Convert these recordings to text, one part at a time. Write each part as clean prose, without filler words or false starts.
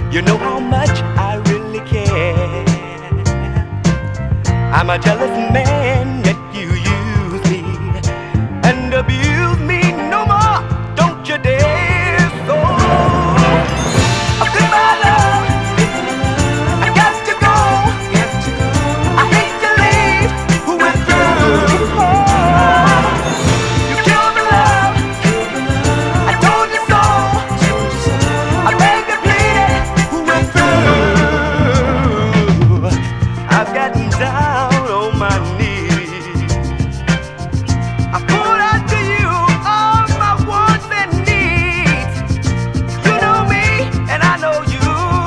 You know how much I really care. I'm a jealous man, yet you use me and abuse me no more. Don't you dare. So goodbye, love. I got to go. I hate to leave. Who went through? You killed me, love. I told you so. I begged and pleaded. Who went through? I've gotten down on my knees. I poured out to you all my wants and needs. You know me and I know you.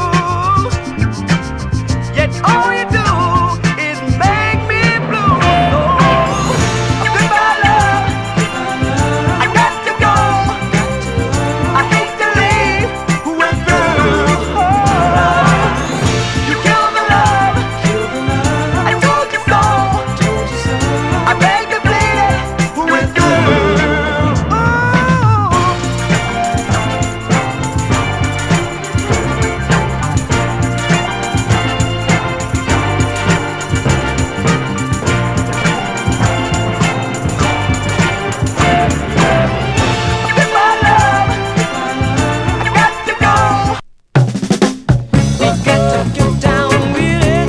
Yet all you do is make me blue. So goodbye, love. I got to go. I hate to leave. Who went through? You killed me, love. I told you so. I begged and pleaded. Who went through? Goodbye, love. I got to go. You got to get down with it.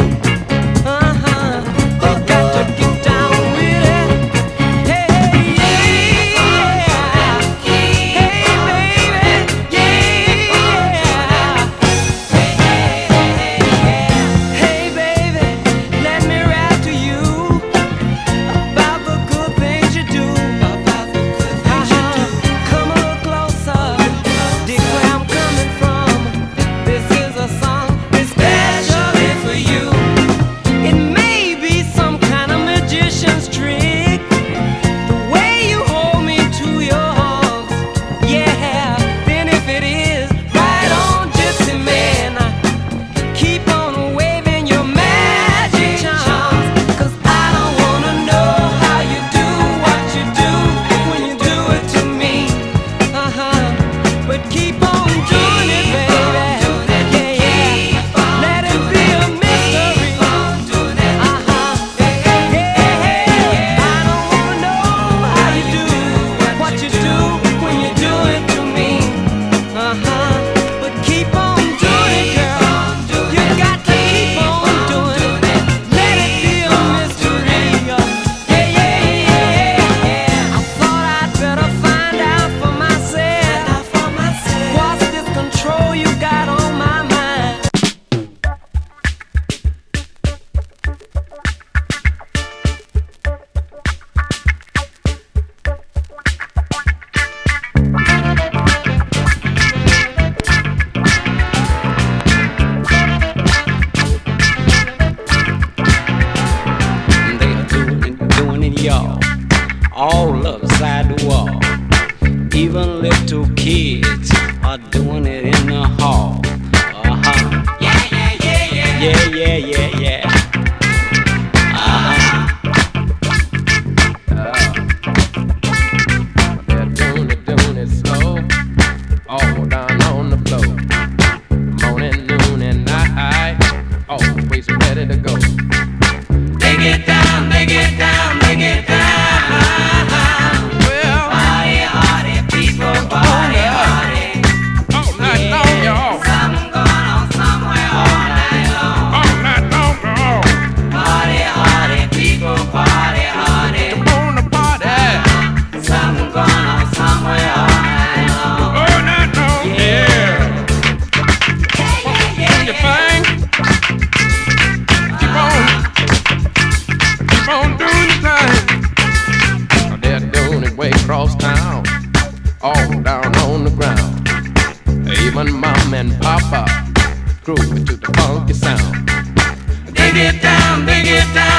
You got to get down with it. Hey, yeah. Hey, baby. Yeah. Hey, baby. Let me rap to you about the good things you do. Come a little closer. Dig where I'm coming from. This is a song especially for you. It may be some kind of magician's trick, the way you hold me to your arms. Yeah, then if it is, right on, Gypsy man. Keep on waving your magic charms, 'cause I don't wanna know how you do what you do when you do it to me. But keep on doing it, baby. Yeah, yeah. Let it be a mystery. I don't wanna know how you do what you do when you do it to me. But keep on doing it, girl. You got to keep on doing it. Let it be a mystery. Yeah, I thought I'd better find out for myself. What's this control you got on my mind? They are doing it, y'all. All upside the wall. Even little kids are doing it in the hall. Yeah. They're doing it slow, all down on the floor. Morning, noon, and night, always ready to go. They get down, they get down, they get down. Well, Party, hardy people, party, hardy. all night long, y'all. Something going on somewhere all night long. All night long, y'all. Party, hardy people, party, hardy. Come on to party. Something going on somewhere all night long. All night long, yeah. Do your thing. Keep on doing your thing. They're doing it way across town, all down on the ground. Even mom and papa grooving to the funky sound. They get down, they get down.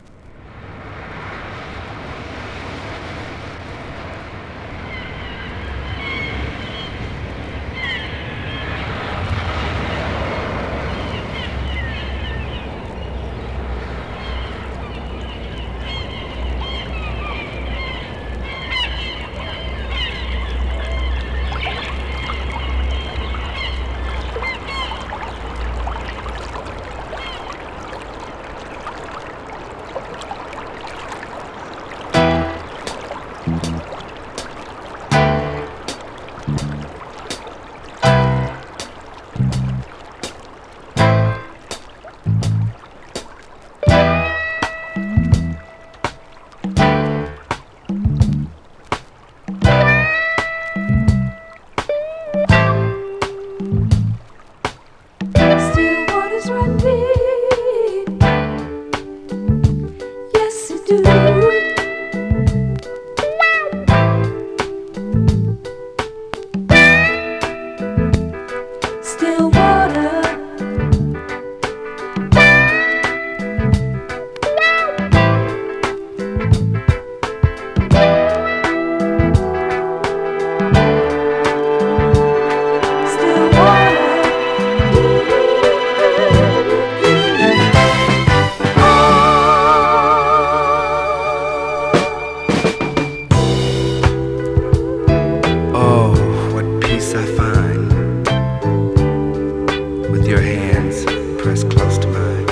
your hands pressed close to mine.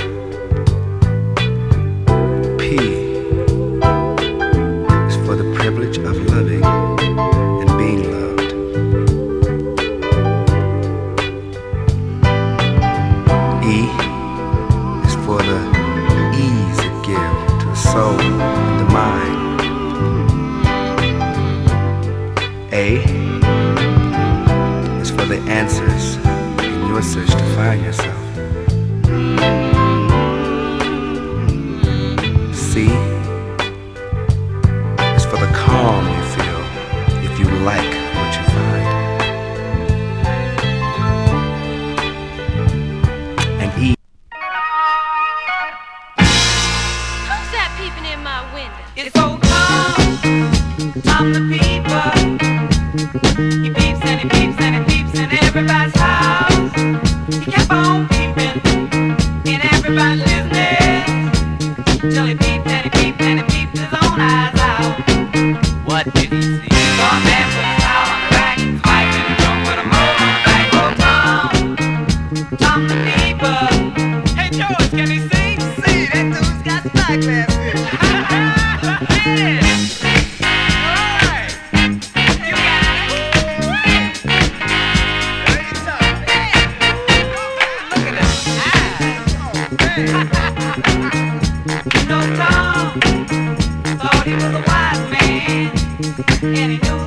P is for the privilege of loving and being loved. E is for the ease it gives to the soul and the mind. A is for the answers in your search to find yourself. C is for the calm you feel if you like what you find. And E. Who's that peeping in my window? It's so Tom the peeper. He peeps and he peeps and he peeps in everybody's house. He kept on peeping in everybody's business till he peeped and he peeped and he peeped his own eyes out. What did he see? He saw a man with his towel on the back, his wife in the trunk with a mole on the back. Oh, Tom the peeper. Hey George, can he see? See, that dude's got spyglasses. Yeah. You know Tom thought he was a wise man, and he knew